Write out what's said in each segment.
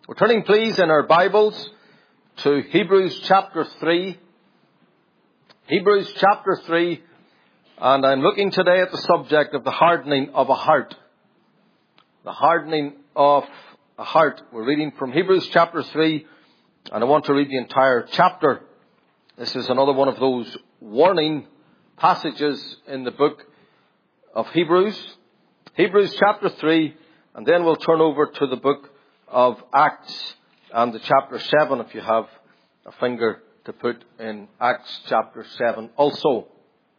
We're turning, please, in our Bibles to Hebrews chapter 3. Hebrews chapter 3. And I'm looking today at the subject of the hardening of a heart. The hardening of a heart. We're reading from Hebrews chapter 3. And I want to read the entire chapter. This is another one of those warning passages in the book of Hebrews. Hebrews chapter 3. And then we'll turn over to the book of Acts and the chapter 7, if you have a finger to put in Acts chapter 7 also.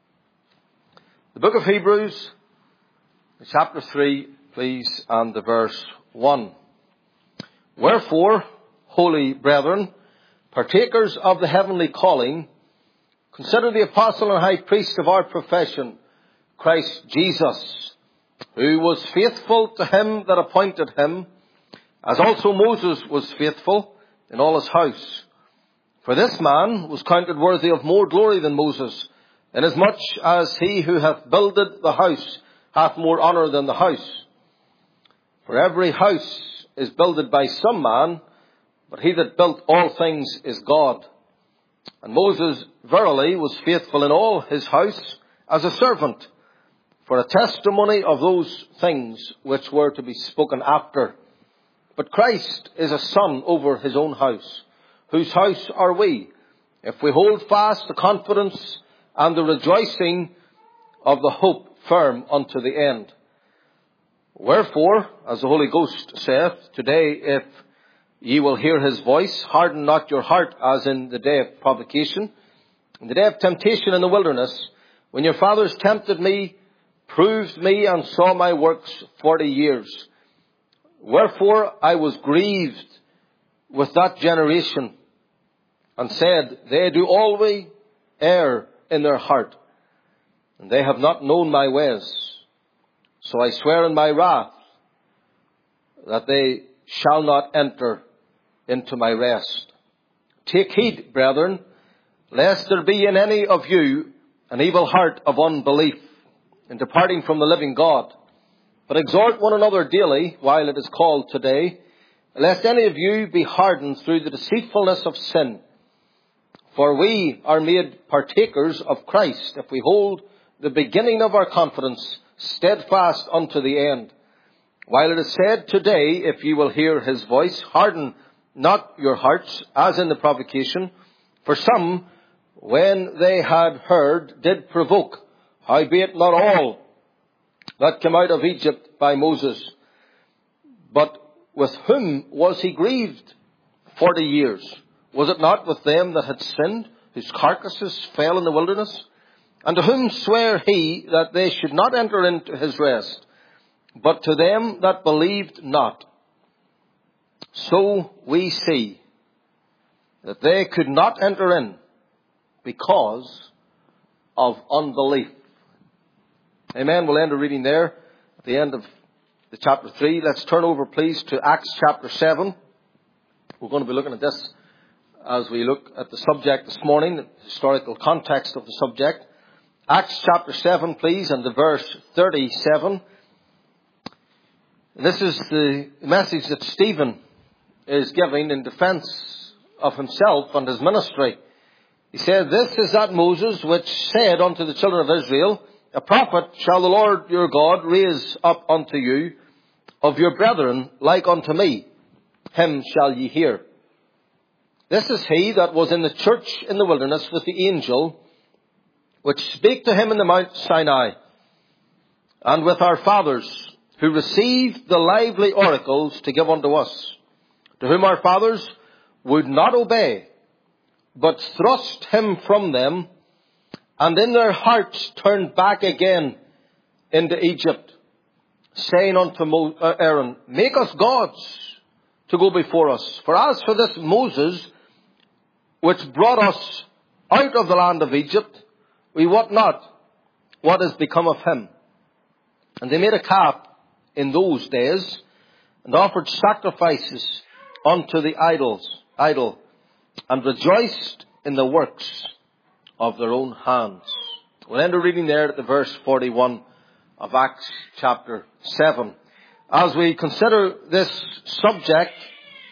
The book of Hebrews, chapter 3, please, and the verse 1. Wherefore, holy brethren, partakers of the heavenly calling, consider the apostle and high priest of our profession, Christ Jesus, who was faithful to him that appointed him, as also Moses was faithful in all his house. For this man was counted worthy of more glory than Moses, inasmuch as he who hath builded the house hath more honour than the house. For every house is builded by some man, but he that built all things is God. And Moses verily was faithful in all his house as a servant, for a testimony of those things which were to be spoken after. But Christ is a son over his own house, whose house are we, if we hold fast the confidence and the rejoicing of the hope firm unto the end. Wherefore, as the Holy Ghost saith, today if ye will hear his voice, harden not your heart as in the day of provocation, in the day of temptation in the wilderness, when your fathers tempted me, proved me, and saw my works 40 years. Wherefore I was grieved with that generation, and said, they do always err in their heart, and they have not known my ways. So I swear in my wrath that they shall not enter into my rest. Take heed, brethren, lest there be in any of you an evil heart of unbelief in departing from the living God. But exhort one another daily, while it is called today, lest any of you be hardened through the deceitfulness of sin. For we are made partakers of Christ, if we hold the beginning of our confidence steadfast unto the end. While it is said today, if ye will hear his voice, harden not your hearts, as in the provocation. For some, when they had heard, did provoke, howbeit not all that came out of Egypt by Moses. But with whom was he grieved 40 years? Was it not with them that had sinned, whose carcasses fell in the wilderness? And to whom sware he that they should not enter into his rest, but to them that believed not? So we see that they could not enter in because of unbelief. Amen. We'll end the reading there at the end of the chapter 3. Let's turn over, please, to Acts chapter 7. We're going to be looking at this as we look at the subject this morning, the historical context of the subject. Acts chapter 7, please, and the verse 37. This is the message that Stephen is giving in defense of himself and his ministry. He said, this is that Moses which said unto the children of Israel, a prophet shall the Lord your God raise up unto you of your brethren like unto me. Him shall ye hear. This is he that was in the church in the wilderness with the angel, which spake to him in the Mount Sinai, and with our fathers, who received the lively oracles to give unto us, to whom our fathers would not obey, but thrust him from them, and in their hearts turned back again into Egypt, saying unto Aaron, make us gods to go before us. For as for this Moses, which brought us out of the land of Egypt, we wot not what is become of him. And they made a calf in those days, and offered sacrifices unto the idol, and rejoiced in the works of their own hands. We'll end our reading there at the verse 41 of Acts chapter 7. As we consider this subject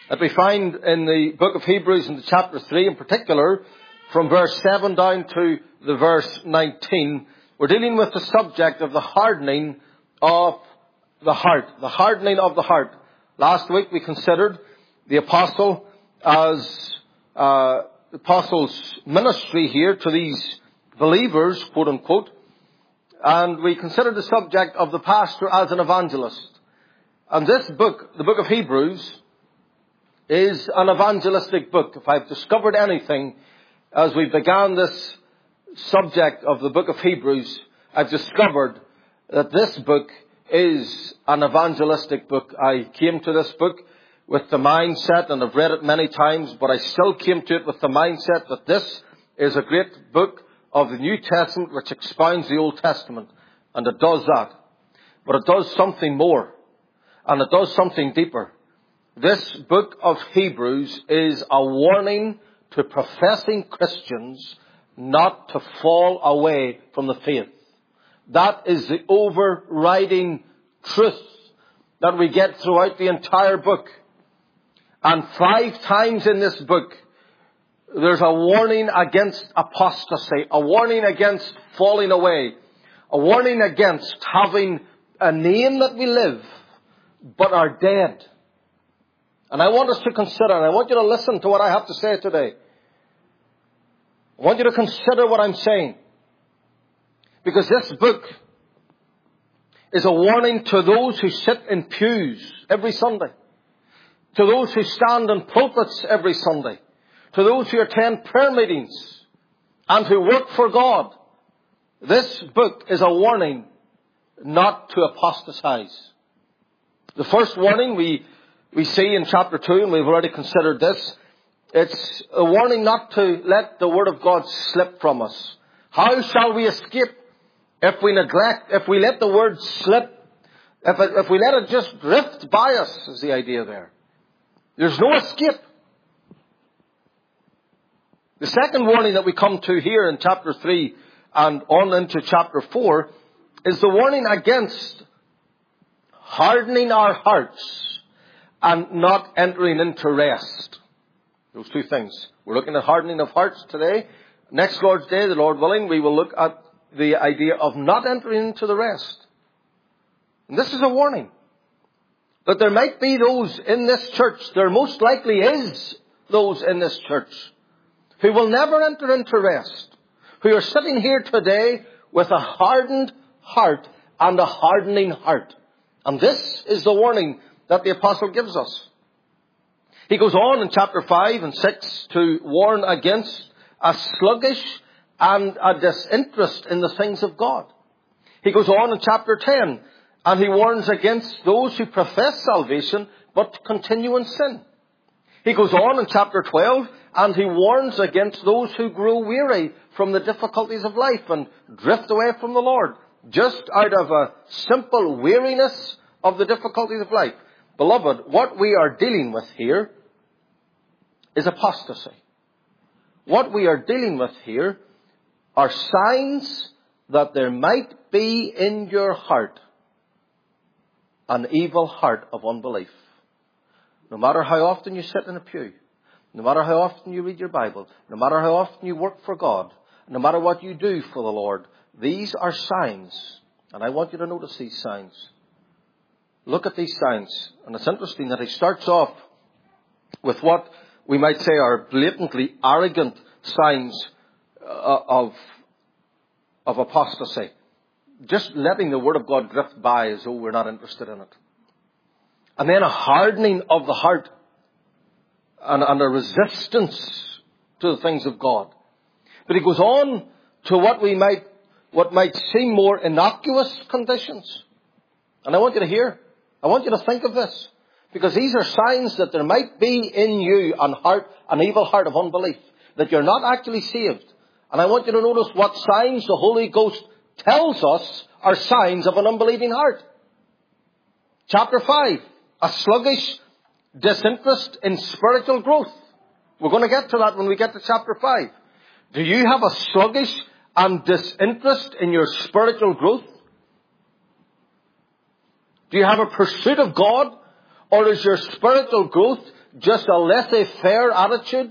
that we find in the book of Hebrews in the chapter 3 in particular, from verse 7 down to the verse 19. We're dealing with the subject of the hardening of the heart. The hardening of the heart. Last week we considered the apostle as the apostle's ministry here to these believers, quote unquote. And we considered the subject of the pastor as an evangelist. And this book, the book of Hebrews, is an evangelistic book. If I've discovered anything as we began this subject of the book of Hebrews, I've discovered that this book is an evangelistic book. I came to this book with the mindset, and I've read it many times, but I still came to it with the mindset that this is a great book of the New Testament which expounds the Old Testament. And it does that. But it does something more. And it does something deeper. This book of Hebrews is a warning to professing Christians not to fall away from the faith. That is the overriding truth that we get throughout the entire book. And 5 times in this book, there's a warning against apostasy, a warning against falling away, a warning against having a name that we live, but are dead. And I want us to consider, and I want you to listen to what I have to say today. I want you to consider what I'm saying. Because this book is a warning to those who sit in pews every Sunday, to those who stand in pulpits every Sunday, to those who attend prayer meetings and who work for God. This book is a warning not to apostatize. The first warning we see in chapter 2, and we've already considered this. It's a warning not to let the Word of God slip from us. How shall we escape if we neglect, if we let the Word slip, if we let it just drift by us, is the idea there. There's no escape. The second warning that we come to here in chapter 3 and on into chapter 4 is the warning against hardening our hearts and not entering into rest. Those 2 things. We're looking at hardening of hearts today. Next Lord's Day, the Lord willing, we will look at the idea of not entering into the rest. And this is a warning. That there might be those in this church, there most likely is those in this church, who will never enter into rest, who are sitting here today with a hardened heart and a hardening heart. And this is the warning that the apostle gives us. He goes on in chapter 5 and 6 to warn against a sluggish and a disinterest in the things of God. He goes on in chapter 10 and he warns against those who profess salvation but continue in sin. He goes on in chapter 12 and he warns against those who grow weary from the difficulties of life and drift away from the Lord, just out of a simple weariness of the difficulties of life. Beloved, what we are dealing with here is apostasy. What we are dealing with here are signs that there might be in your heart an evil heart of unbelief. No matter how often you sit in a pew, no matter how often you read your Bible, no matter how often you work for God, no matter what you do for the Lord, these are signs. And I want you to notice these signs. Look at these signs. And it's interesting that he starts off with what we might say are blatantly arrogant signs of apostasy. Just letting the Word of God drift by as though we're not interested in it. And then a hardening of the heart and a resistance to the things of God. But he goes on to what might seem more innocuous conditions. And I want you to hear. I want you to think of this. Because these are signs that there might be in you an evil heart of unbelief. That you're not actually saved. And I want you to notice what signs the Holy Ghost tells us are signs of an unbelieving heart. Chapter 5. A sluggish disinterest in spiritual growth. We're going to get to that when we get to chapter 5. Do you have a sluggish and disinterest in your spiritual growth? Do you have a pursuit of God? Or is your spiritual growth just a laissez-faire attitude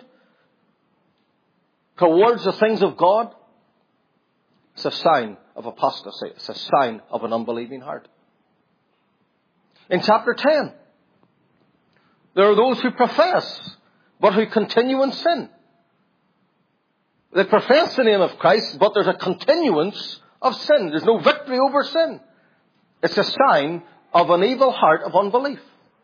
towards the things of God, it's a sign of apostasy. It's a sign of an unbelieving heart. In chapter 10, there are those who profess, but who continue in sin. They profess the name of Christ, but there's a continuance of sin. There's no victory over sin. It's a sign of an evil heart of unbelief.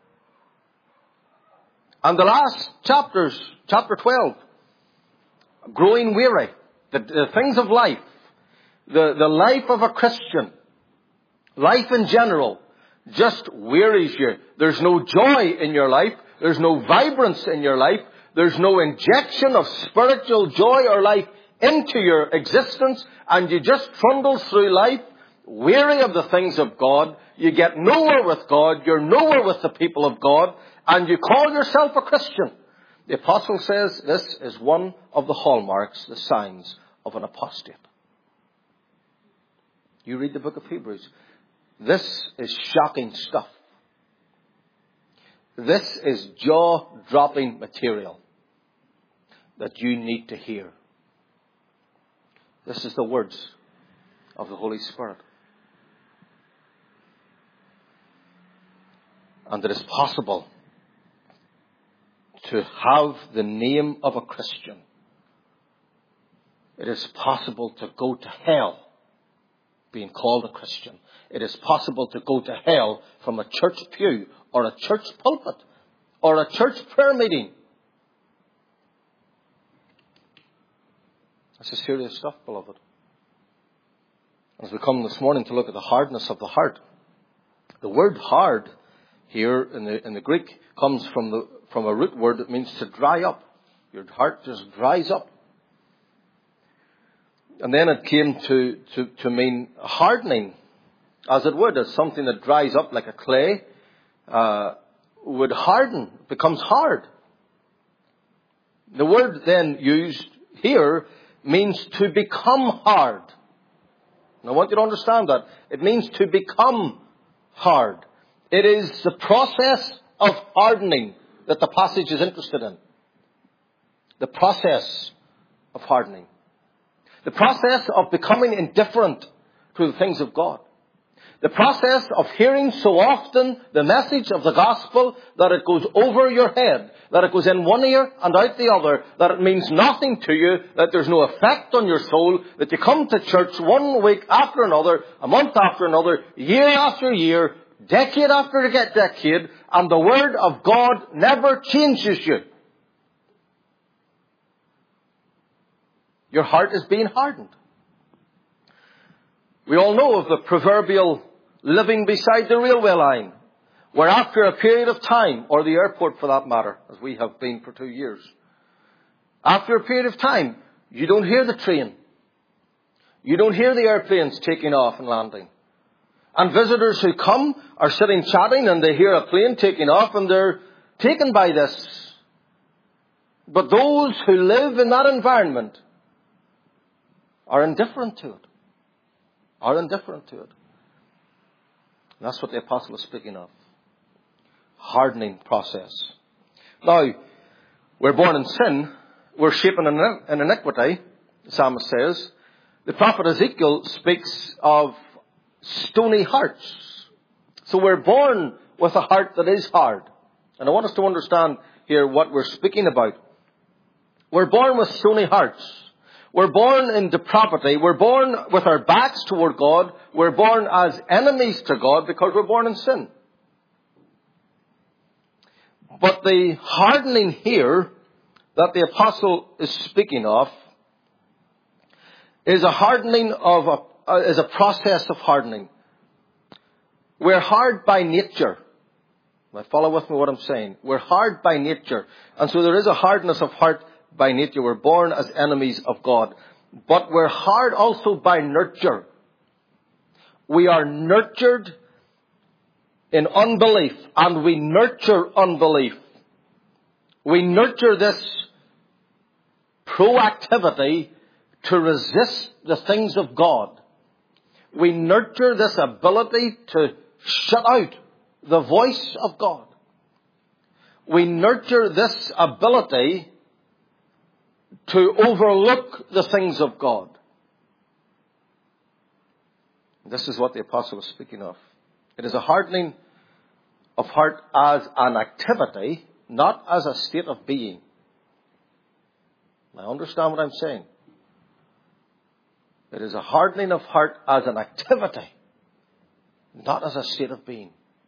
And the last chapters, chapter 12, growing weary, the things of life, the life of a Christian, life in general, just wearies you. There's no joy in your life. There's no vibrance in your life. There's no injection of spiritual joy or life into your existence. And you just trundle through life, weary of the things of God. You get nowhere with God. You're nowhere with the people of God. And you call yourself a Christian. The apostle says this is one of the hallmarks, the signs of an apostate. You read the book of Hebrews. This is shocking stuff. This is jaw-dropping material that you need to hear. This is the words of the Holy Spirit. And it is possible to have the name of a Christian. It is possible to go to hell being called a Christian. It is possible to go to hell from a church pew or a church pulpit or a church prayer meeting. This is serious stuff, beloved. As we come this morning to look at the hardness of the heart, the word hard here in the Greek comes from a root word that means to dry up. Your heart just dries up. And then it came to mean hardening, as it would, as something that dries up like a clay would harden, becomes hard. The word then used here means to become hard. And I want you to understand that. It means to become hard. It is the process of hardening that the passage is interested in. The process of hardening. The process of becoming indifferent to the things of God. The process of hearing so often the message of the gospel that it goes over your head, that it goes in one ear and out the other, that it means nothing to you, that there's no effect on your soul, that you come to church 1 week after another, a month after another, year after year, decade after decade, and the word of God never changes you. Your heart is being hardened. We all know of the proverbial living beside the railway line, where after a period of time, or the airport for that matter, as we have been for 2 years, after a period of time, you don't hear the train. You don't hear the airplanes taking off and landing. And visitors who come are sitting chatting and they hear a plane taking off and they're taken by this. But those who live in that environment are indifferent to it. Are indifferent to it. And that's what the apostle is speaking of. Hardening process. Now, we're born in sin. We're shapen in iniquity, the psalmist says. The prophet Ezekiel speaks of stony hearts. So we're born with a heart that is hard. And I want us to understand here what we're speaking about. We're born with stony hearts. We're born in depravity. We're born with our backs toward God. We're born as enemies to God because we're born in sin. But the hardening here that the apostle is speaking of is a hardening is a process of hardening. We're hard by nature. Follow with me what I'm saying. We're hard by nature. And so there is a hardness of heart by nature. We're born as enemies of God. But we're hard also by nurture. We are nurtured in unbelief. And we nurture unbelief. We nurture this proactivity to resist the things of God. We nurture this ability to shut out the voice of God. we nurture this ability to overlook the things of God. This is what the apostle is speaking of. It is a hardening of heart as an activity, not as a state of being. I understand what I'm saying. It is a hardening of heart as an activity, not as a state of being.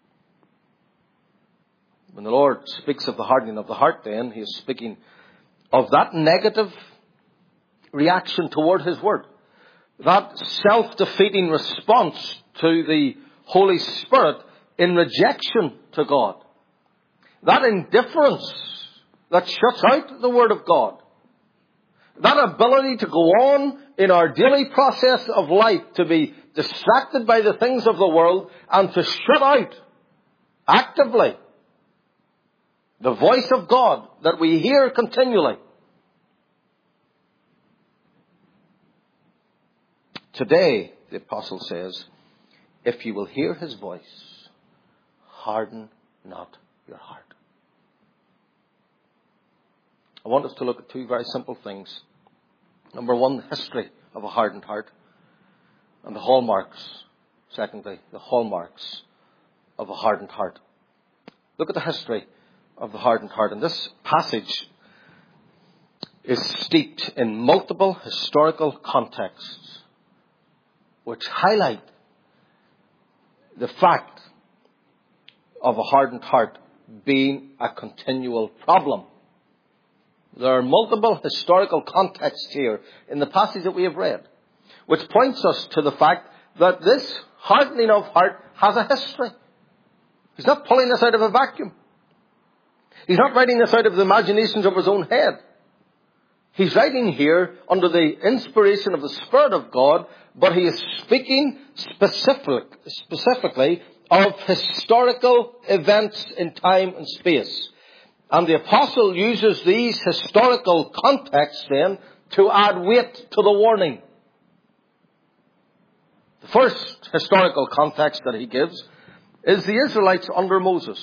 When the Lord speaks of the hardening of the heart, then, He is speaking of that negative reaction toward His Word. That self-defeating response to the Holy Spirit in rejection to God. That indifference that shuts out the Word of God. That ability to go on in our daily process of life, to be distracted by the things of the world and to shut out actively the voice of God that we hear continually. Today, the apostle says, if you will hear His voice, harden not your heart. I want us to look at two very simple things. Number one, the history of a hardened heart. And the hallmarks. Secondly, the hallmarks of a hardened heart. Look at the history of the hardened heart. And this passage is steeped in multiple historical contexts which highlight the fact of a hardened heart being a continual problem. There are multiple historical contexts here in the passage that we have read, which points us to the fact that this hardening of heart has a history. He's not pulling this out of a vacuum. He's not writing this out of the imaginations of his own head. He's writing here under the inspiration of the Spirit of God, but he is speaking specifically of historical events in time and space. And the apostle uses these historical contexts then to add weight to the warning. The first historical context that he gives is the Israelites under Moses.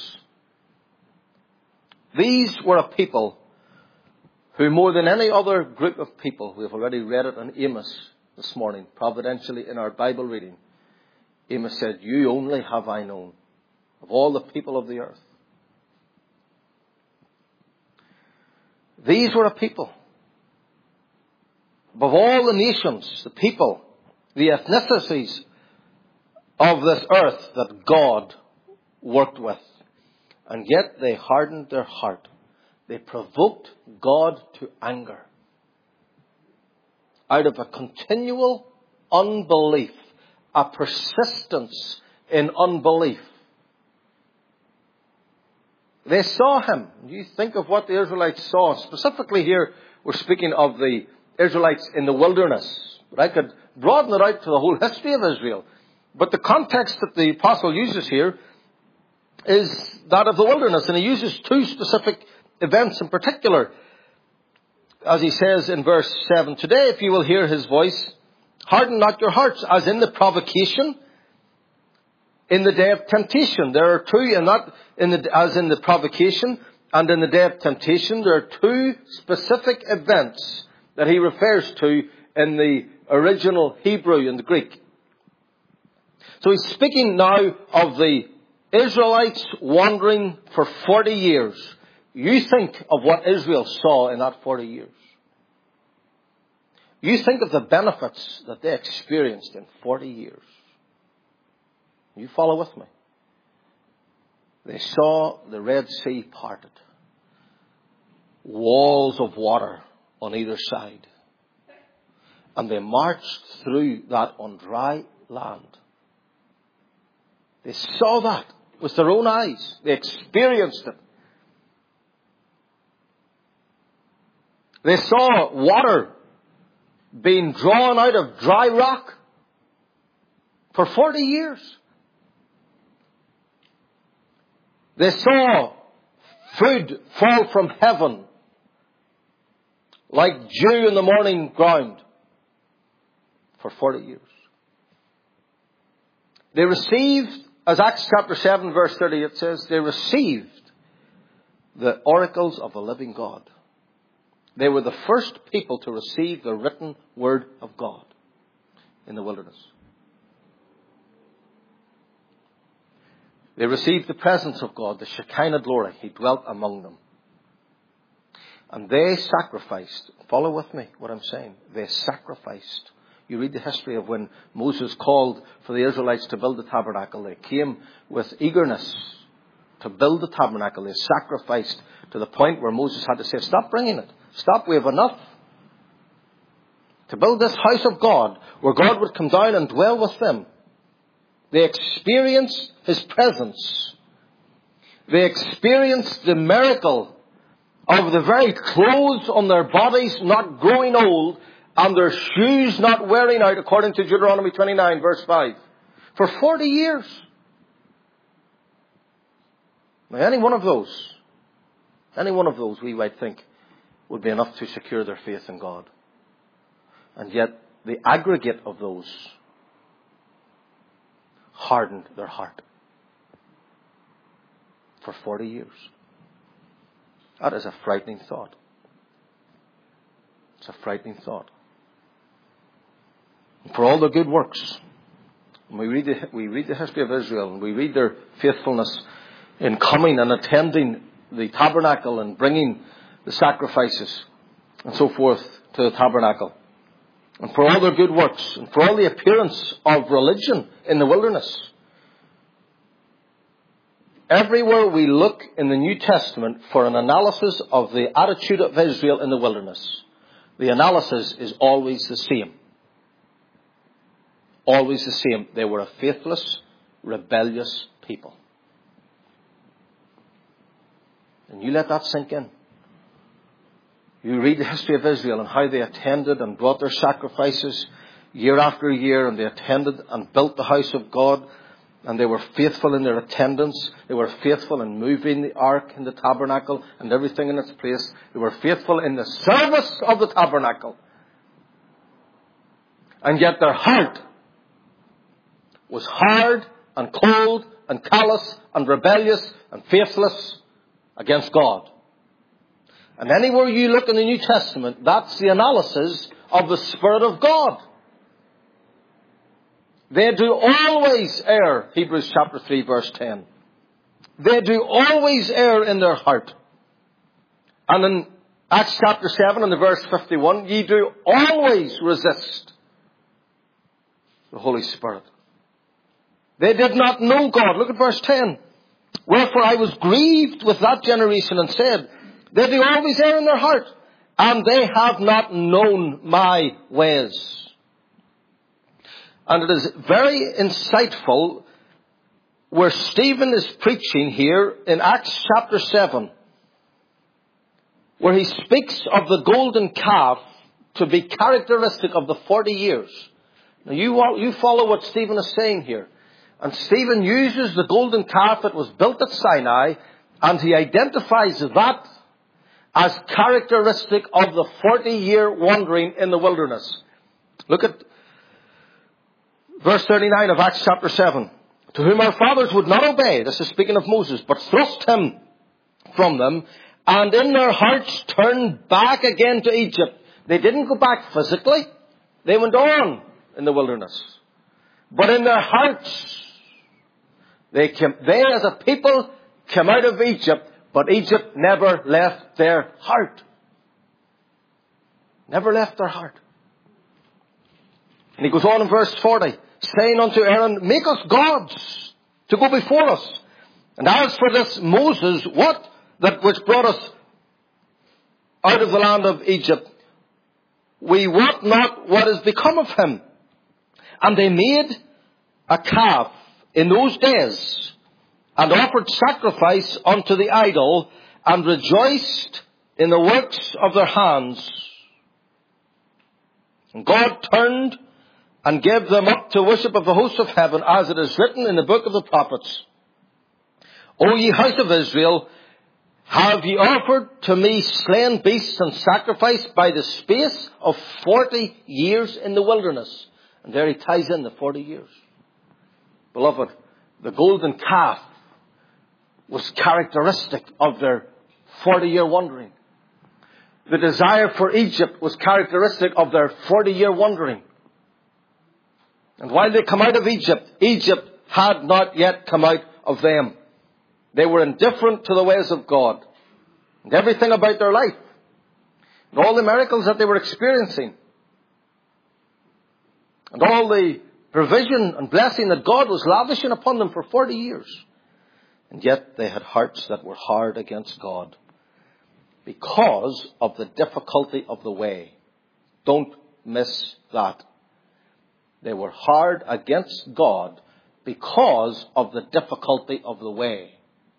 These were a people who, more than any other group of people, we have already read it in Amos this morning, providentially in our Bible reading. Amos said, you only have I known of all the people of the earth. These were a people, above all the nations, the people, the ethnicities of this earth that God worked with. And yet they hardened their heart. They provoked God to anger. Out of a continual unbelief, a persistence in unbelief. They saw Him. You think of what the Israelites saw. Specifically here, we're speaking of the Israelites in the wilderness. But I could broaden it out to the whole history of Israel. But the context that the apostle uses here is that of the wilderness. And he uses two specific events in particular. As he says in verse 7, today if you will hear His voice, harden not your hearts, as in the provocation, in the day of temptation. There are two, and not as in the provocation and in the day of temptation. There are two specific events that he refers to in the original Hebrew and the Greek. So he's speaking now of the Israelites wandering for 40 years. You think of what Israel saw in that 40 years. You think of the benefits that they experienced in 40 years. You follow with me. They saw the Red Sea parted. Walls of water on either side. And they marched through that on dry land. They saw that with their own eyes. They experienced it. They saw water being drawn out of dry rock for 40 years. They saw food fall from heaven like dew in the morning ground for 40 years. They received, as Acts chapter 7 verse 30 it says, they received the oracles of the living God. They were the first people to receive the written word of God in the wilderness. They received the presence of God, the Shekinah glory. He dwelt among them. And they sacrificed. Follow with me what I'm saying. They sacrificed. You read the history of when Moses called for the Israelites to build the tabernacle. They came with eagerness to build the tabernacle. They sacrificed to the point where Moses had to say, stop bringing it. Stop, we have enough. To build this house of God, where God would come down and dwell with them. They experienced His presence. They experienced the miracle of the very clothes on their bodies not growing old and their shoes not wearing out, according to Deuteronomy 29, verse 5. For 40 years. Now, any one of those we might think would be enough to secure their faith in God. And yet, the aggregate of those hardened their heart for 40 years. That is a frightening thought. It's a frightening thought. And for all their good works, when we read the history of Israel, and we read their faithfulness in coming and attending the tabernacle and bringing the sacrifices and so forth to the tabernacle. And for all their good works, and for all the appearance of religion in the wilderness. Everywhere we look in the New Testament for an analysis of the attitude of Israel in the wilderness, the analysis is always the same. Always the same. They were a faithless, rebellious people. And you let that sink in. You read the history of Israel and how they attended and brought their sacrifices year after year, and they attended and built the house of God, and they were faithful in their attendance. They were faithful in moving the ark and the tabernacle and everything in its place. They were faithful in the service of the tabernacle. And yet their heart was hard and cold and callous and rebellious and faithless against God. And anywhere you look in the New Testament, that's the analysis of the Spirit of God. They do always err, Hebrews chapter 3 verse 10. They do always err in their heart. And in Acts chapter 7 and the verse 51, ye do always resist the Holy Spirit. They did not know God. Look at verse 10. Wherefore I was grieved with that generation and said, they do always err in their heart, and they have not known my ways. And it is very insightful where Stephen is preaching here in Acts chapter 7, where he speaks of the golden calf to be characteristic of the 40 years. Now you follow what Stephen is saying here. And Stephen uses the golden calf that was built at Sinai, and he identifies that as characteristic of the 40-year wandering in the wilderness. Look at verse 39 of Acts chapter 7. To whom our fathers would not obey, this is speaking of Moses, but thrust him from them, and in their hearts turned back again to Egypt. They didn't go back physically. They went on in the wilderness. But in their hearts, they as a people came out of Egypt, but Egypt never left their heart. Never left their heart. And he goes on in verse 40, saying unto Aaron, make us gods to go before us. And as for this Moses, which brought us out of the land of Egypt, we wot not what is become of him. And they made a calf in those days, and offered sacrifice unto the idol, and rejoiced in the works of their hands. And God turned and gave them up to worship of the hosts of heaven, as it is written in the book of the prophets. O ye house of Israel, have ye offered to me slain beasts and sacrifice by the space of 40 years in the wilderness? And there he ties in the 40 years. Beloved, the golden calf was characteristic of their 40-year wandering. The desire for Egypt was characteristic of their 40-year wandering. And while they come out of Egypt, Egypt had not yet come out of them. They were indifferent to the ways of God and everything about their life and all the miracles that they were experiencing and all the provision and blessing that God was lavishing upon them for 40 years. And yet they had hearts that were hard against God because of the difficulty of the way. Don't miss that. They were hard against God because of the difficulty of the way.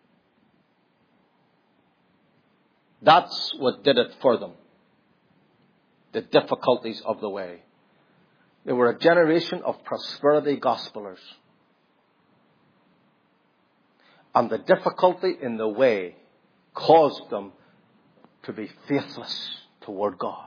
That's what did it for them. The difficulties of the way. They were a generation of prosperity gospelers. And the difficulty in the way caused them to be faithless toward God.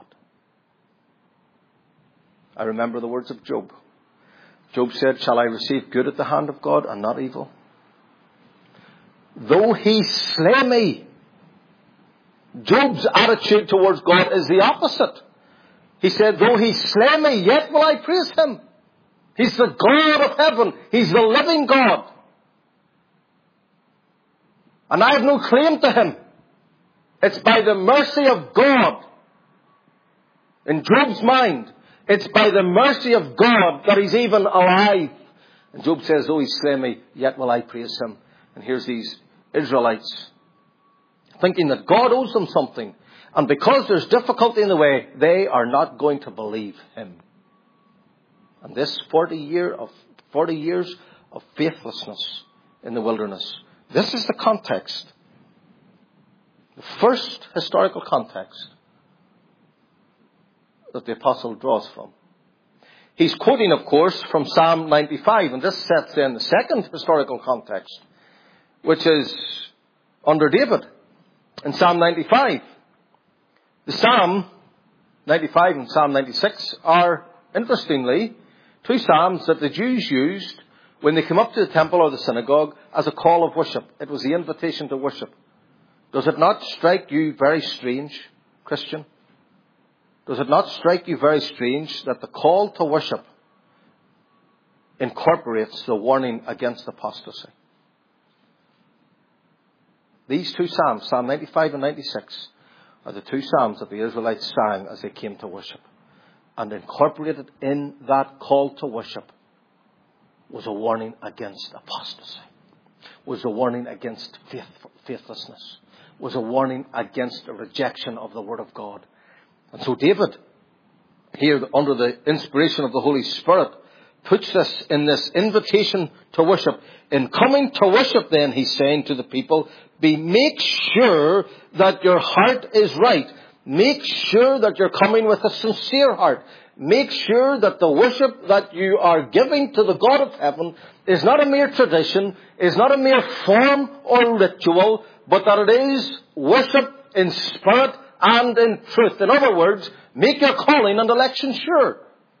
I remember the words of Job. Job said, "Shall I receive good at the hand of God and not evil? Though he slay me." Job's attitude towards God is the opposite. He said, "Though he slay me, yet will I praise him." He's the God of heaven. He's the living God. And I have no claim to him. It's by the mercy of God. In Job's mind, it's by the mercy of God that he's even alive. And Job says, "Though he slay me, yet will I praise him." And here's these Israelites thinking that God owes them something. And because there's difficulty in the way, they are not going to believe him. And this 40 years of faithlessness in the wilderness. This is the context. The first historical context that the apostle draws from. He's quoting, of course, from Psalm 95. And this sets in the second historical context, which is under David in Psalm 95. The Psalm 95 and Psalm 96 are, interestingly, two psalms that the Jews used when they came up to the temple or the synagogue as a call of worship. It was the invitation to worship. Does it not strike you very strange, Christian? Does it not strike you very strange that the call to worship incorporates the warning against apostasy? These two psalms, Psalm 95 and 96, are the two psalms that the Israelites sang as they came to worship. And incorporated in that call to worship was a warning against apostasy, was a warning against faithlessness, was a warning against a rejection of the Word of God. And so David, here under the inspiration of the Holy Spirit, puts this in this invitation to worship. In coming to worship then, he's saying to the people, make sure that your heart is right. Make sure that you're coming with a sincere heart. Make sure that the worship that you are giving to the God of heaven is not a mere tradition, is not a mere form or ritual, but that it is worship in spirit and in truth. In other words, make your calling and election sure.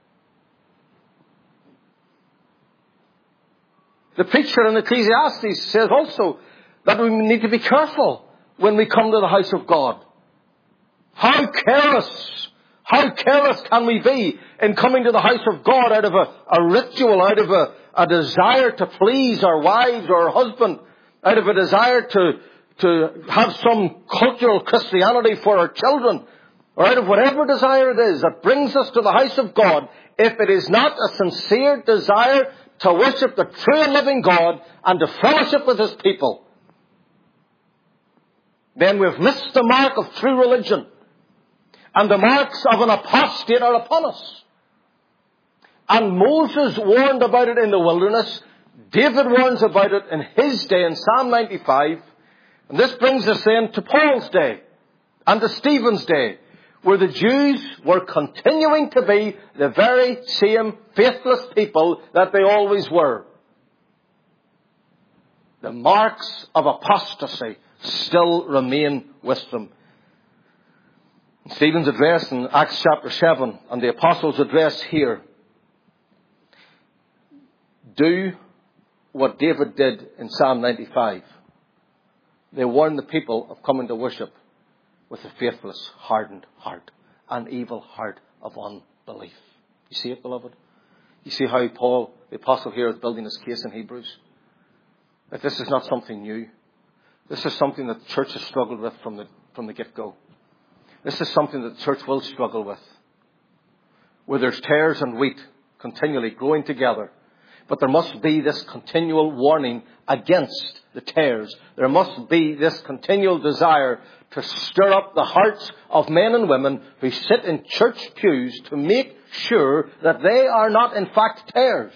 The preacher in Ecclesiastes says also that we need to be careful when we come to the house of God. How careless can we be in coming to the house of God out of a ritual, out of a desire to please our wives or our husband, out of a desire to have some cultural Christianity for our children, or out of whatever desire it is that brings us to the house of God, if it is not a sincere desire to worship the true and living God and to fellowship with his people, then we've missed the mark of true religion. And the marks of an apostate are upon us. And Moses warned about it in the wilderness. David warns about it in his day in Psalm 95. And this brings us then to Paul's day and to Stephen's day, where the Jews were continuing to be the very same faithless people that they always were. The marks of apostasy still remain with them. Stephen's address in Acts chapter 7 and the apostles' address here do what David did in Psalm 95. They warn the people of coming to worship. with a faithless, hardened heart, an evil heart of unbelief. You see it, beloved? You see how Paul, the apostle here, is building his case in Hebrews? That this is not something new. This is something that the church has struggled with from the get-go. This is something that the church will struggle with. Where there's tares and wheat continually growing together. But there must be this continual warning against the tares. There must be this continual desire to stir up the hearts of men and women who sit in church pews to make sure that they are not in fact tares.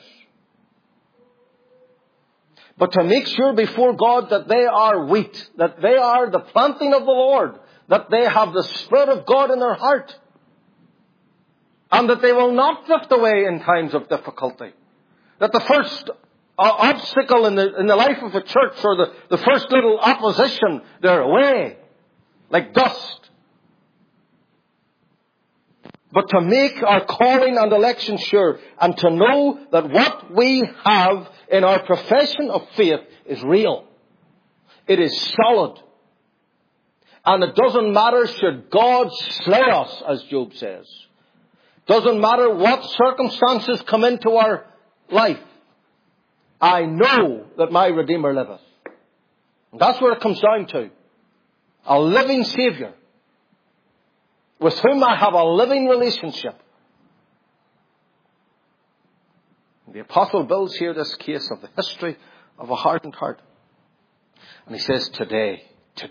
But to make sure before God that they are wheat, that they are the planting of the Lord, that they have the Spirit of God in their heart, and that they will not drift away in times of difficulty. That the first obstacle in the life of a church, or the first little opposition, they're away like dust. But to make our calling and election sure, and to know that what we have in our profession of faith is real. It is solid. And it doesn't matter should God slay us, as Job says. Doesn't matter what circumstances come into our life. I know that my Redeemer liveth. And that's where it comes down to. A living Saviour, with whom I have a living relationship. The apostle builds here this case of the history of a hardened heart. And he says, today,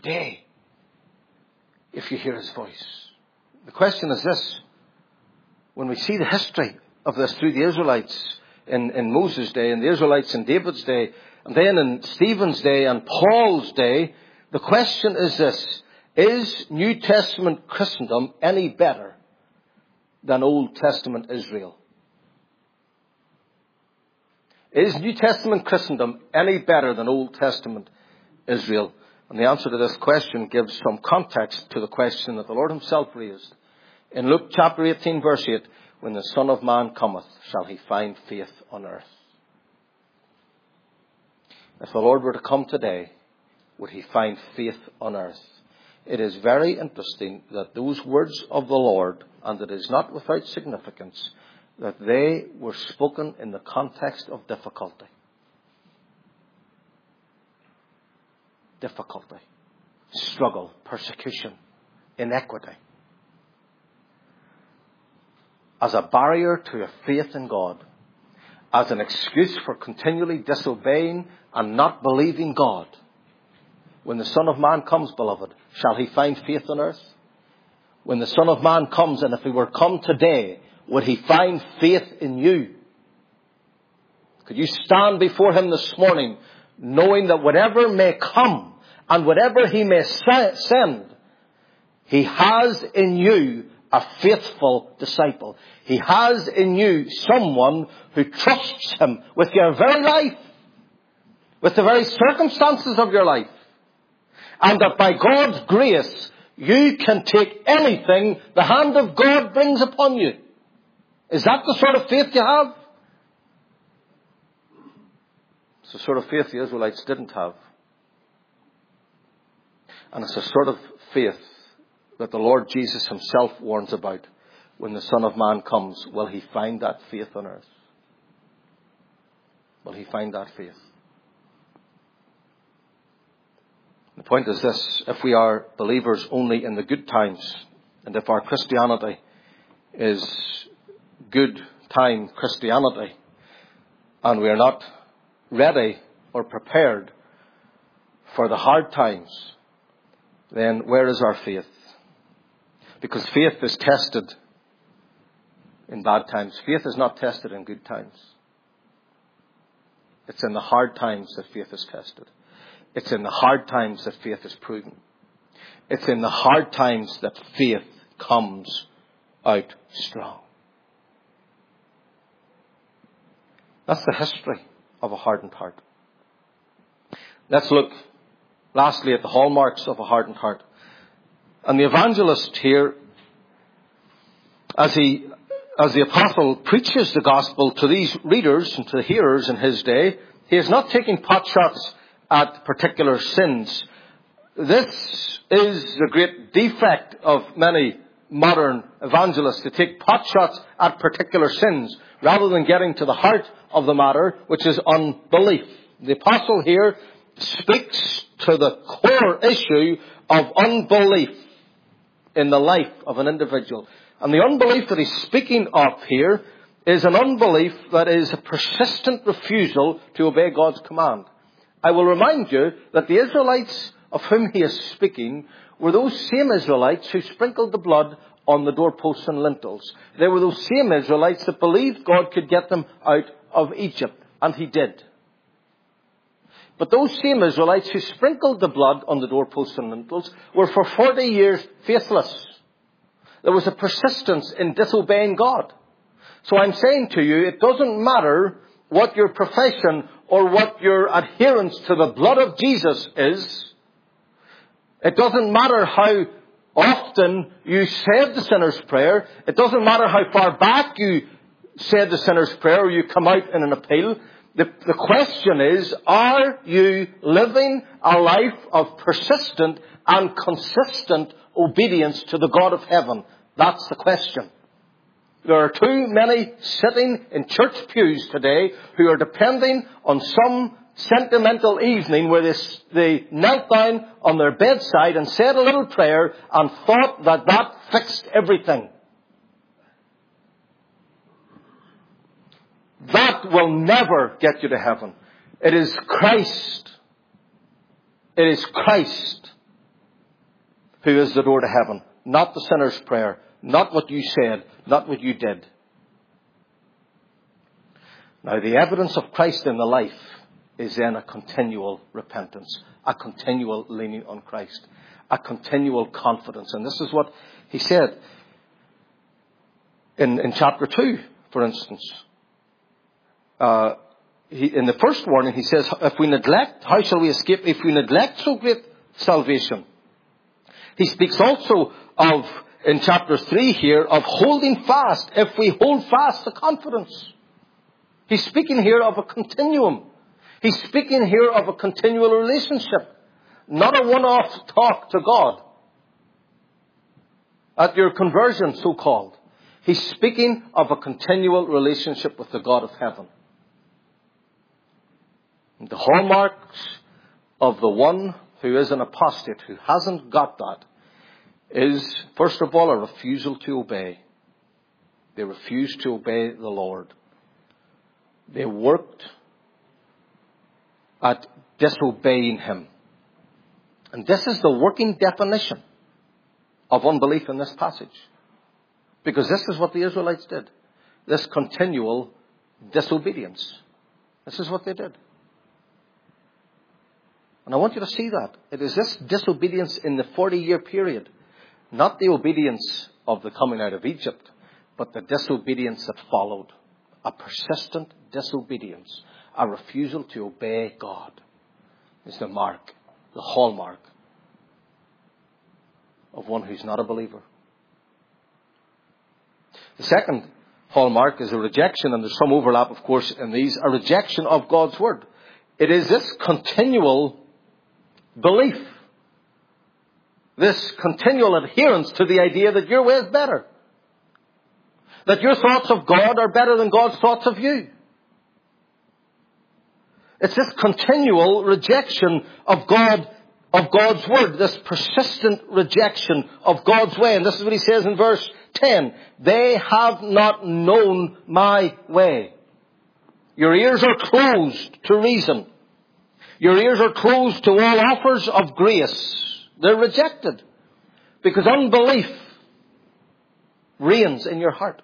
if you hear his voice. The question is this. When we see the history of this through the Israelites in Moses' day, and the Israelites in David's day, and then in Stephen's day and Paul's day, the question is this. Is New Testament Christendom any better than Old Testament Israel? Is New Testament Christendom any better than Old Testament Israel? And the answer to this question gives some context to the question that the Lord himself raised. In Luke chapter 18 verse 8, when the Son of Man cometh, shall he find faith on earth? If the Lord were to come today, would he find faith on earth? It is very interesting that those words of the Lord, and it is not without significance, that they were spoken in the context of difficulty. Difficulty, struggle, persecution, inequity. As a barrier to a faith in God, as an excuse for continually disobeying and not believing God. When the Son of Man comes, beloved, shall he find faith on earth? When the Son of Man comes, and if he were come today, would he find faith in you? Could you stand before him this morning, knowing that whatever may come, and whatever he may send, he has in you a faithful disciple. He has in you someone who trusts him with your very life, with the very circumstances of your life. And that by God's grace, you can take anything the hand of God brings upon you. Is that the sort of faith you have? It's the sort of faith the Israelites didn't have. And it's the sort of faith that the Lord Jesus himself warns about. When the Son of Man comes, will he find that faith on earth? Will he find that faith? The point is this. If we are believers only in the good times, and if our Christianity is good time Christianity, and we are not ready or prepared for the hard times, then where is our faith? Because faith is tested in bad times. Faith is not tested in good times. It's in the hard times that faith is tested. It's in the hard times that faith is proven. It's in the hard times that faith comes out strong. That's the history of a hardened heart. Let's look lastly at the hallmarks of a hardened heart. And the evangelist here, as the apostle preaches the gospel to these readers and to the hearers in his day, he is not taking pot shots at particular sins. This is the great defect of many modern evangelists, to take pot shots at particular sins rather than getting to the heart of the matter, which is unbelief. The apostle here speaks to the core issue of unbelief in the life of an individual. And the unbelief that he's speaking of here is an unbelief that is a persistent refusal to obey God's command. I will remind you that the Israelites of whom he is speaking were those same Israelites who sprinkled the blood on the doorposts and lintels. They were those same Israelites that believed God could get them out of Egypt. And he did. But those same Israelites who sprinkled the blood on the doorposts and lintels were for 40 years faithless. There was a persistence in disobeying God. So I'm saying to you, it doesn't matter what your profession or what your adherence to the blood of Jesus is. It doesn't matter how often you said the sinner's prayer. It doesn't matter how far back you said the sinner's prayer or you come out in an appeal. The question is, are you living a life of persistent and consistent obedience to the God of heaven? That's the question. There are too many sitting in church pews today who are depending on some sentimental evening where they knelt down on their bedside and said a little prayer and thought that fixed everything. That will never get you to heaven. It is Christ. It is Christ who is the door to heaven. Not the sinner's prayer. Not what you said. Not what you did. Now, the evidence of Christ in the life is then a continual repentance. A continual leaning on Christ. A continual confidence. And this is what he said in chapter 2, for instance. In the first warning, he says, if we neglect, how shall we escape if we neglect so great salvation? He speaks also of, in chapter 3 here, of holding fast, if we hold fast the confidence. He's speaking here of a continuum. He's speaking here of a continual relationship, not a one-off talk to God at your conversion, so-called. He's speaking of a continual relationship with the God of heaven. The hallmarks of the one who is an apostate, who hasn't got that, is, first of all, a refusal to obey. They refused to obey the Lord. They worked at disobeying Him. And this is the working definition of unbelief in this passage. Because this is what the Israelites did. This continual disobedience. This is what they did. And I want you to see that. It is this disobedience in the 40-year period. Not the obedience of the coming out of Egypt, but the disobedience that followed. A persistent disobedience. A refusal to obey God is the mark, the hallmark of one who's not a believer. The second hallmark is a rejection, and there's some overlap, of course, in these, a rejection of God's Word. It is this continual belief, this continual adherence to the idea that your way is better. That your thoughts of God are better than God's thoughts of you. It's this continual rejection of God, of God's Word, this persistent rejection of God's way. And this is what he says in verse 10. They have not known my way. Your ears are closed to reason. Your ears are closed to all offers of grace. They're rejected because unbelief reigns in your heart.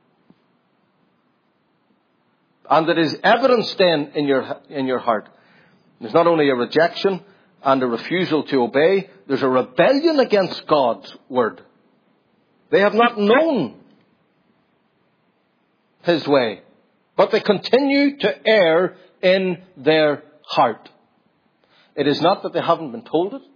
And it is evidenced then in your heart. There's not only a rejection and a refusal to obey, there's a rebellion against God's Word. They have not known His way, but they continue to err in their heart. It is not that they haven't been told it.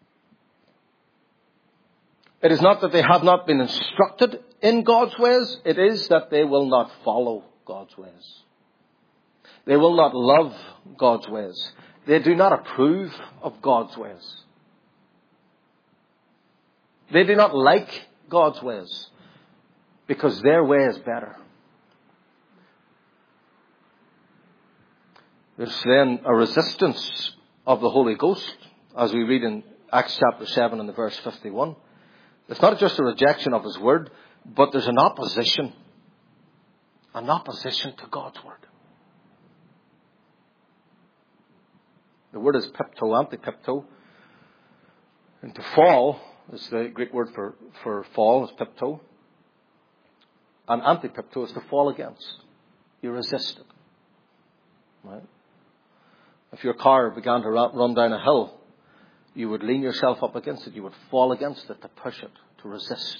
It is not that they have not been instructed in God's ways. It is that they will not follow God's ways. They will not love God's ways. They do not approve of God's ways. They do not like God's ways because their way is better. There's then a resistance of the Holy Ghost, as we read in Acts chapter 7 and the verse 51. It's not just a rejection of His word, but there's an opposition. An opposition to God's word. The word is pipto, antipipto. And to fall is the Greek word for fall, is pipto. And antipipto is to fall against. You resist it. Right? If your car began to run down a hill, you would lean yourself up against it. You would fall against it to push it, to resist.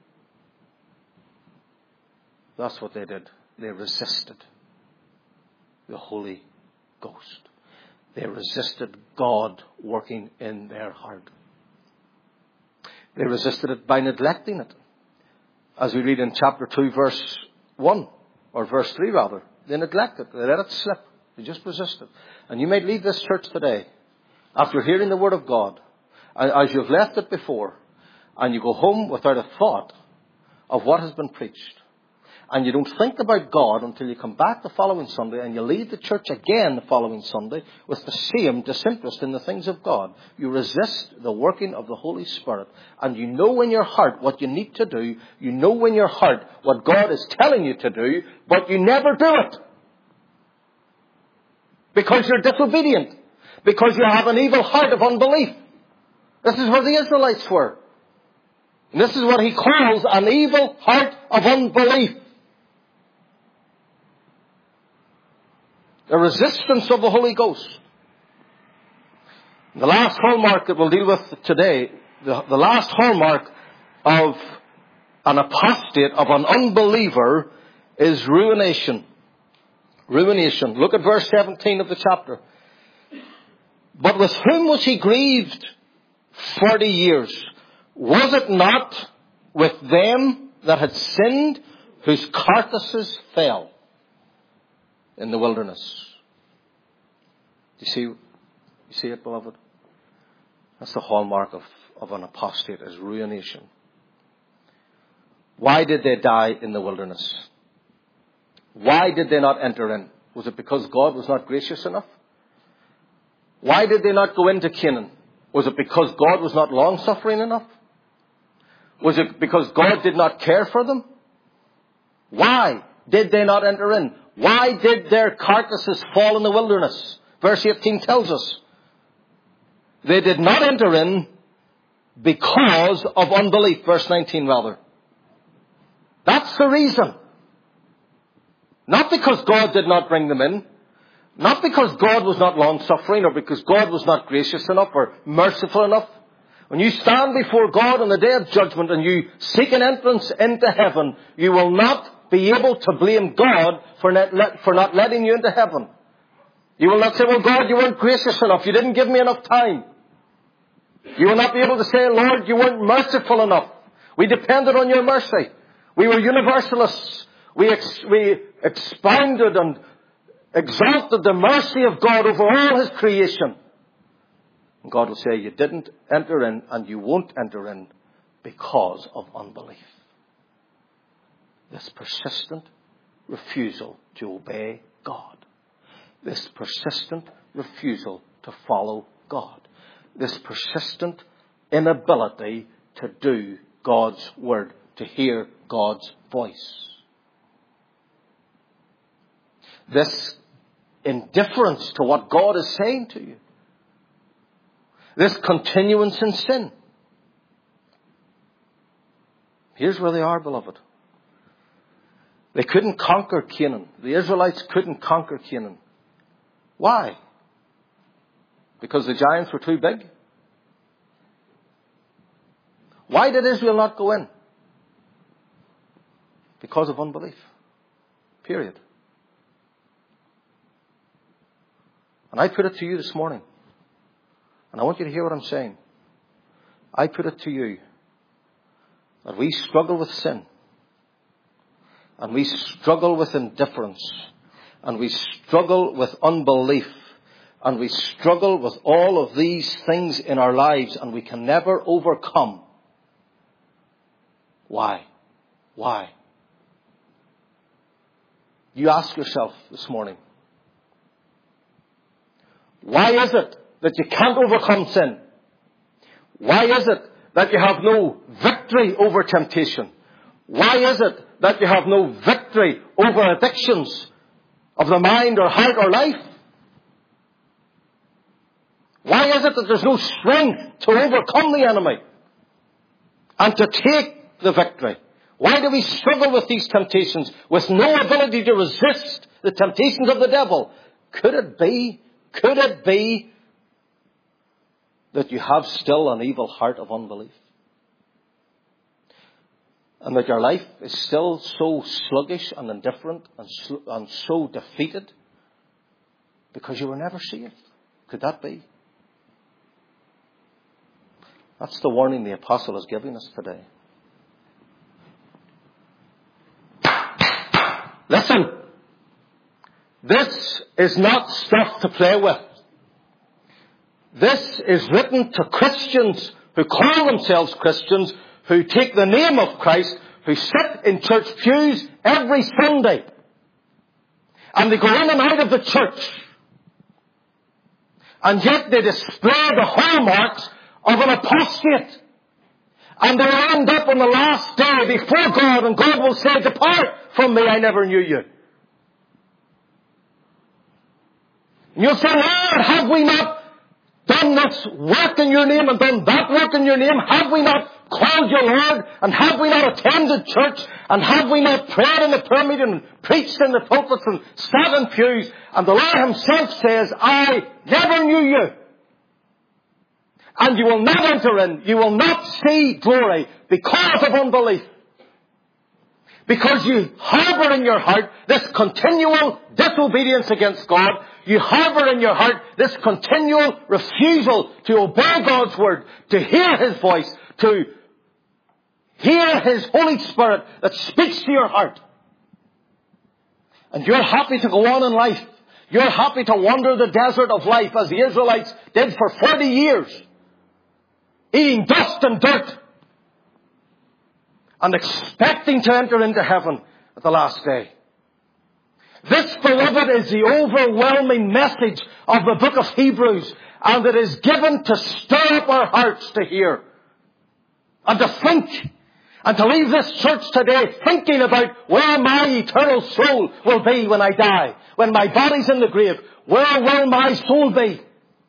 That's what they did. They resisted the Holy Ghost. They resisted God working in their heart. They resisted it by neglecting it. As we read in chapter 2, verse 1, or verse 3 rather. They neglected it. They let it slip. They just resisted. And you may leave this church today, after hearing the Word of God, as you've left it before, and you go home without a thought of what has been preached. And you don't think about God until you come back the following Sunday, and you leave the church again the following Sunday with the same disinterest in the things of God. You resist the working of the Holy Spirit. And you know in your heart what you need to do. You know in your heart what God is telling you to do, but you never do it. Because you're disobedient. Because you have an evil heart of unbelief. This is where the Israelites were. And this is what He calls an evil heart of unbelief. The resistance of the Holy Ghost. The last hallmark that we'll deal with today, the last hallmark of an apostate, of an unbeliever, is ruination. Ruination. Look at verse 17 of the chapter. But with whom was he grieved 40 years? Was it not with them that had sinned, whose carcasses fell in the wilderness? You see it, beloved? That's the hallmark of an apostate, is ruination. Why did they die in the wilderness? Why did they not enter in? Was it because God was not gracious enough? Why did they not go into Canaan? Was it because God was not long-suffering enough? Was it because God did not care for them? Why did they not enter in? Why did their carcasses fall in the wilderness? Verse 18 tells us. They did not enter in because of unbelief. Verse 19 rather. That's the reason. Not because God did not bring them in. Not because God was not long-suffering or because God was not gracious enough or merciful enough. When you stand before God on the day of judgment and you seek an entrance into heaven, you will not be able to blame God for not letting you into heaven. You will not say, well, God, you weren't gracious enough. You didn't give me enough time. You will not be able to say, Lord, you weren't merciful enough. We depended on your mercy. We were universalists. We expounded and exalted the mercy of God over all His creation. And God will say, you didn't enter in and you won't enter in because of unbelief. This persistent refusal to obey God. This persistent refusal to follow God. This persistent inability to do God's word, to hear God's voice. This indifference to what God is saying to you. This continuance in sin. Here's where they are, beloved. They couldn't conquer Canaan. The Israelites couldn't conquer Canaan. Why? Because the giants were too big? Why did Israel not go in? Because of unbelief. Period. And I put it to you this morning. And I want you to hear what I'm saying. I put it to you that we struggle with sin. And we struggle with indifference. And we struggle with unbelief. And we struggle with all of these things in our lives. And we can never overcome Why? Why? You ask yourself this morning, why is it that you can't overcome sin? Why is it that you have no victory over temptation? Why is it that you have no victory over addictions of the mind or heart or life? Why is it that there's no strength to overcome the enemy and to take the victory? Why do we struggle with these temptations with no ability to resist the temptations of the devil? Could it be that you have still an evil heart of unbelief? And that your life is still so sluggish and indifferent and so defeated because you were never saved? Could that be? That's the warning the apostle is giving us today. Listen, this is not stuff to play with. This is written to Christians who call themselves Christians, who take the name of Christ, who sit in church pews every Sunday. And they go in and out of the church. And yet they display the hallmarks of an apostate. And they'll end up on the last day before God, and God will say, "Depart from me, I never knew you." And you'll say, "Lord, have we not done this work in your name and done that work in your name? Have we not called you Lord? And have we not attended church? And have we not prayed in the prayer meeting and preached in the pulpits and sat in pews?" And the Lord himself says, "I never knew you. And you will not enter in. You will not see glory because of unbelief. Because you harbour in your heart this continual disobedience against God. You harbour in your heart this continual refusal to obey God's word, to hear his voice, to hear his Holy Spirit that speaks to your heart. And you're happy to go on in life. You're happy to wander the desert of life as the Israelites did for 40 years. Eating dust and dirt. And expecting to enter into heaven at the last day. This, beloved, is the overwhelming message of the book of Hebrews. And it is given to stir up our hearts to hear. And to think. And to leave this church today thinking about where my eternal soul will be when I die. When my body's in the grave. Where will my soul be?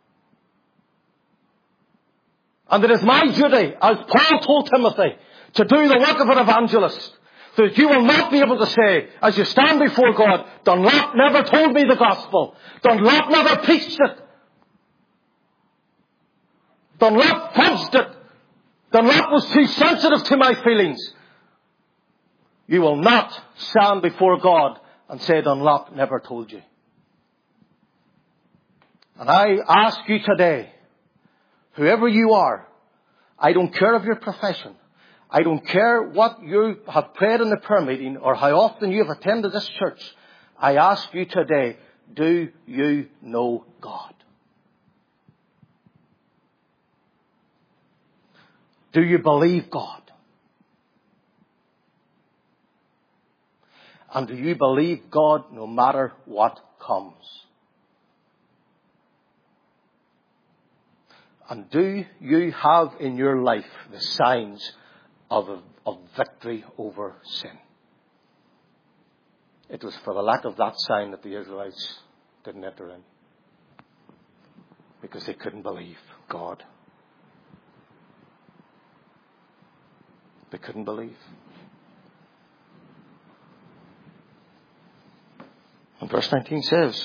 And it is my duty, as Paul told Timothy, to do the work of an evangelist. So that you will not be able to say, as you stand before God, Dunlop never told me the gospel. Dunlop never preached it. Dunlop fudged it. Dunlop was too sensitive to my feelings. You will not stand before God and say Dunlop never told you. And I ask you today, whoever you are, I don't care of your profession. I don't care what you have prayed in the prayer meeting or how often you have attended this church. I ask you today, do you know God? Do you believe God? And do you believe God no matter what comes? And do you have in your life the signs of victory over sin? It was for the lack of that sign that the Israelites didn't enter in. Because they couldn't believe God. They couldn't believe. And verse 19 says,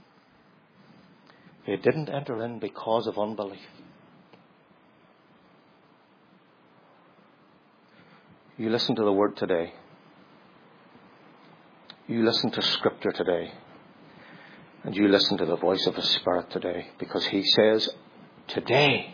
they didn't enter in because of unbelief. You listen to the word today. You listen to Scripture today. And you listen to the voice of the Spirit today. Because he says, today.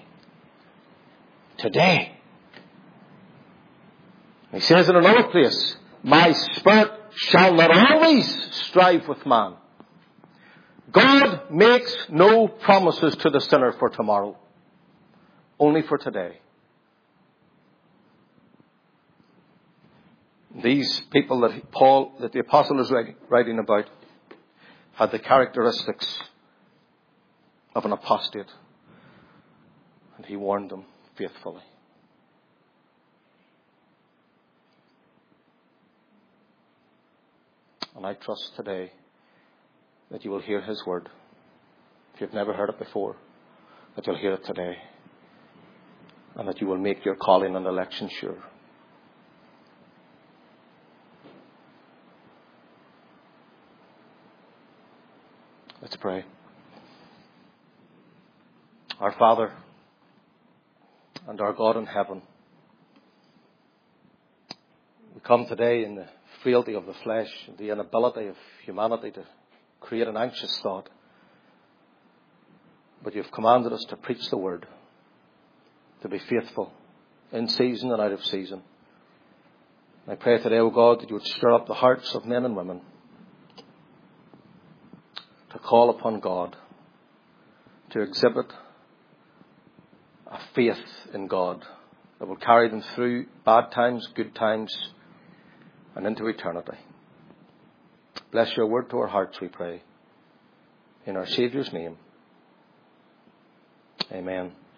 He says in another place, my Spirit shall not always strive with man. God makes no promises to the sinner for tomorrow. Only for today. These people that the apostle is writing about had the characteristics of an apostate. And he warned them faithfully. And I trust today that you will hear his word. If you've never heard it before, that you'll hear it today. And that you will make your calling and election sure. Let's pray. Our Father and our God in heaven, we come today in the frailty of the flesh, the inability of humanity to create an anxious thought. But you've commanded us to preach the word, to be faithful in season and out of season. I pray today, O God, that you would stir up the hearts of men and women to call upon God, to exhibit a faith in God that will carry them through bad times, good times, and into eternity. Bless your word to our hearts, we pray. In our Saviour's name. Amen.